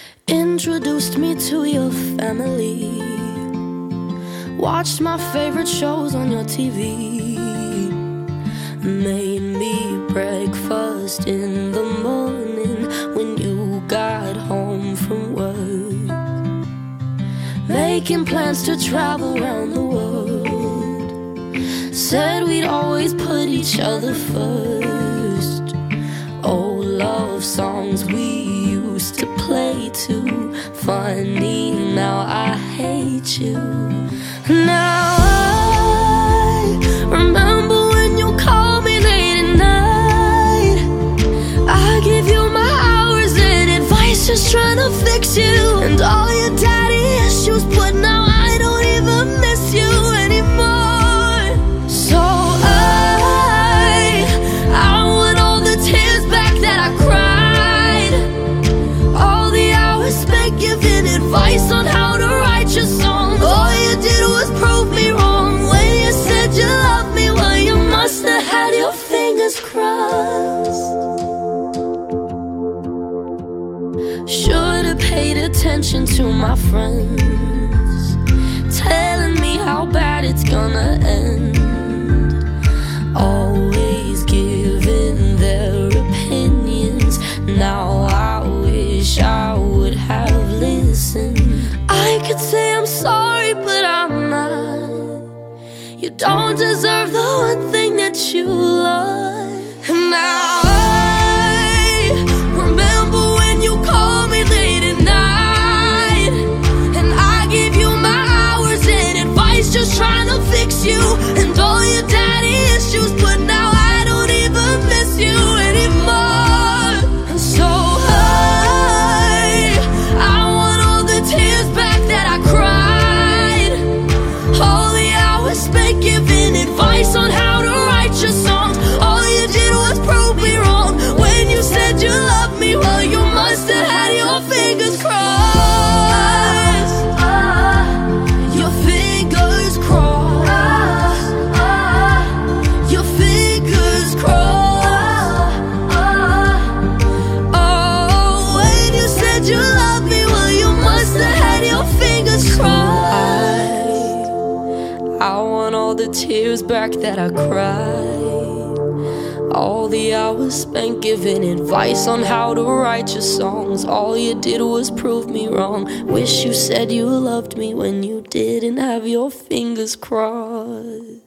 Introduced me to your family, watched my favorite shows on your TV, made me breakfast in the morning when you got home from work, making plans to travel around the world. Said we'd always put each other first. Old love songs we used to play too. Funny, now I hate you. Now I remember when you called me late at night. I give you my hours and advice, just trying to fix you and all your daddy issues, but now I don't even miss you anymore. So I want all the tears back that I cried, all the hours spent giving advice on how to write your songs. All you did was prove me wrong when you said you loved me. Well, you must have had your fingers crossed. Should've paid attention to my friends, telling me how bad it's gonna end. Always giving their opinions. Now I wish I would have listened. I could say I'm sorry, but I'm not. You don't deserve the one thing that you love. And now I remember when you called me late at night, and I gave you my hours and advice, just trying to fix you and all your daddy issues, but now I don't even miss you anymore. And so I want all the tears back that I cried, all the hours spent giving advice on how to write your songs. All you did was prove me wrong when you said you loved me. Well, you must have had your fingers crossed. Your fingers crossed. Your fingers crossed. Oh, when you said you loved me, well, you must have had your fingers crossed. I want all the tears back that I cried, all the hours spent giving advice on how to write your songs. All you did was prove me wrong. Wish you said you loved me when you didn't have your fingers crossed.